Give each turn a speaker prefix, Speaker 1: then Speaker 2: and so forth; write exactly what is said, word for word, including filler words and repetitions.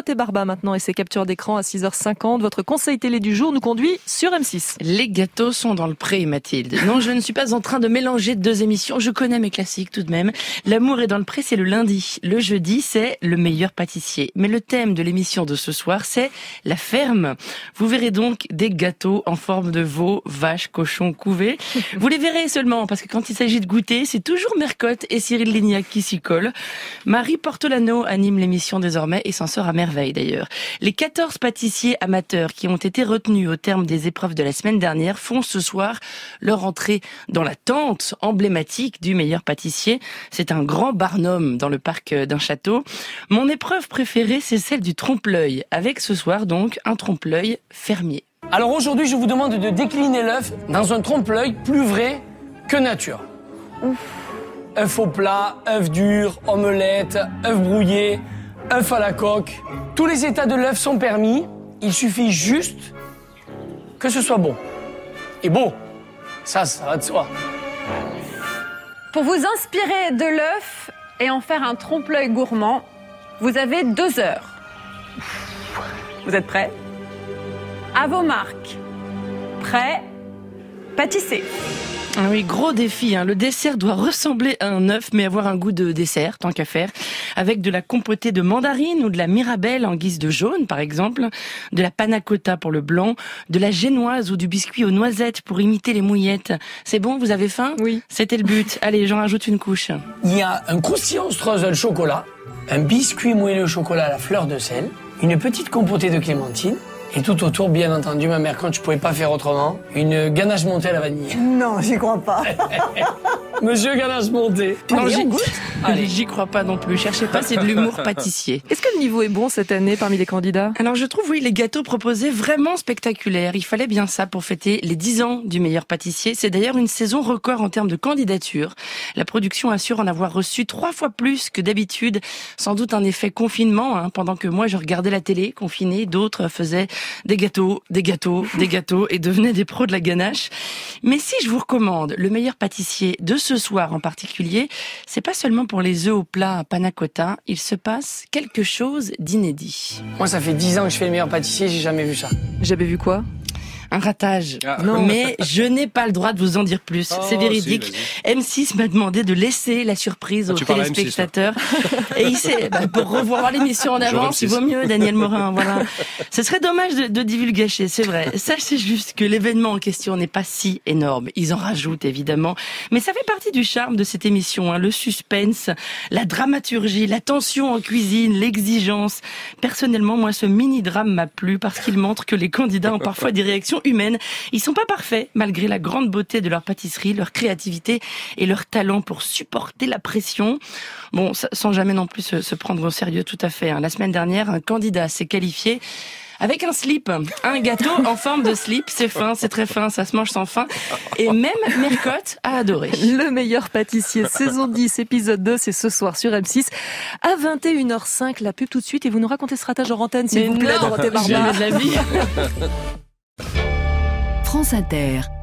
Speaker 1: Dorothée Barba maintenant et ses captures d'écran à six heures cinquante. Votre conseil télé du jour nous conduit sur M six.
Speaker 2: Les gâteaux sont dans le pré, Mathilde. Non, je ne suis pas en train de mélanger deux émissions. Je connais mes classiques tout de même. L'amour est dans le pré, c'est le lundi. Le jeudi, c'est le meilleur pâtissier. Mais le thème de l'émission de ce soir, c'est la ferme. Vous verrez donc des gâteaux en forme de veau, vache, cochon, couvé. Vous les verrez seulement parce que quand il s'agit de goûter, c'est toujours Mercotte et Cyril Lignac qui s'y collent. Marie Portolano anime l'émission désormais et s'en sort à merveille d'ailleurs. Les quatorze pâtissiers amateurs qui ont été retenus au terme des épreuves de la semaine dernière font ce soir leur entrée dans la tente emblématique du meilleur pâtissier. C'est un grand barnum dans le parc d'un château. Mon épreuve préférée, c'est celle du trompe-l'œil, avec ce soir donc un trompe-l'œil fermier.
Speaker 3: Alors aujourd'hui, je vous demande de décliner l'œuf dans un trompe-l'œil plus vrai que nature. Ouf. œuf au plat, œuf dur, omelette, œuf brouillé, œuf à la coque. Tous les états de l'œuf sont permis. Il suffit juste que ce soit bon. Et beau, ça, ça va de soi.
Speaker 4: Pour vous inspirer de l'œuf et en faire un trompe-l'œil gourmand, vous avez deux heures. Vous êtes prêts ? À vos marques. Prêts ? Pâtissez.
Speaker 2: Ah oui, gros défi, hein. Le dessert doit ressembler à un œuf, mais avoir un goût de dessert, tant qu'à faire. Avec de la compotée de mandarine ou de la mirabelle en guise de jaune, par exemple. De la panna cotta pour le blanc. De la génoise ou du biscuit aux noisettes pour imiter les mouillettes. C'est bon, vous avez faim ?
Speaker 1: Oui.
Speaker 2: C'était le but. Allez, j'en rajoute une couche.
Speaker 3: Il y a un croustillant streusel chocolat, un biscuit moelleux au chocolat à la fleur de sel, une petite compotée de clémentine, et tout autour, bien entendu, ma mère, quand je pouvais pas faire autrement, une ganache montée à la vanille.
Speaker 5: Non, j'y crois pas.
Speaker 3: Monsieur ganache montée.
Speaker 2: Non, j'y...
Speaker 3: Allez,
Speaker 2: j'y crois pas non plus. Cherchez pas, c'est de l'humour pâtissier.
Speaker 1: Est-ce que le niveau est bon cette année parmi les candidats ?
Speaker 2: Alors je trouve, oui, les gâteaux proposés vraiment spectaculaires. Il fallait bien ça pour fêter les dix ans du meilleur pâtissier. C'est d'ailleurs une saison record en termes de candidatures. La production assure en avoir reçu trois fois plus que d'habitude. Sans doute un effet confinement, hein. Pendant que moi je regardais la télé confinée, d'autres faisaient des gâteaux, des gâteaux, des gâteaux et devenaient des pros de la ganache. Mais si je vous recommande le meilleur pâtissier de ce soir en particulier, c'est pas seulement pour les œufs au plat à panna cotta, il se passe quelque chose d'inédit.
Speaker 3: moi, ça fait dix ans que je fais le meilleur pâtissier, j'ai jamais vu ça.
Speaker 1: J'avais vu quoi ?
Speaker 2: Un ratage.
Speaker 6: Ah.
Speaker 2: Non. Mais je n'ai pas le droit de vous en dire plus.
Speaker 6: Oh,
Speaker 2: c'est véridique.
Speaker 6: Si,
Speaker 2: M six m'a demandé de laisser la surprise
Speaker 6: ah,
Speaker 2: aux
Speaker 6: tu parles à M six,
Speaker 2: téléspectateurs. Et il sait, bah, pour revoir l'émission en avance, il vaut mieux Daniel Morin, voilà. Ce serait dommage de, de divulgacher, c'est vrai. Sachez juste que l'événement en question n'est pas si énorme. Ils en rajoutent, évidemment. Mais ça fait partie du charme de cette émission, hein. Le suspense, la dramaturgie, la tension en cuisine, l'exigence. Personnellement, moi, ce mini-drame m'a plu parce qu'il montre que les candidats ont parfois des réactions humaines. Ils sont pas parfaits, malgré la grande beauté de leur pâtisserie, leur créativité et leur talent pour supporter la pression. Bon, sans jamais non plus se, se prendre au sérieux, tout à fait, hein. La semaine dernière, un candidat s'est qualifié avec un slip, un gâteau en forme de slip. C'est fin, c'est très fin, ça se mange sans fin. Et même Mercotte a adoré.
Speaker 1: Le meilleur pâtissier, saison dix, épisode deux, c'est ce soir sur M six. À vingt et une heures cinq, la pub tout de suite et vous nous racontez ce ratage en antenne, s'il vous plaît, Dorothée Barba.
Speaker 2: Jamais de la vie.
Speaker 7: France Inter.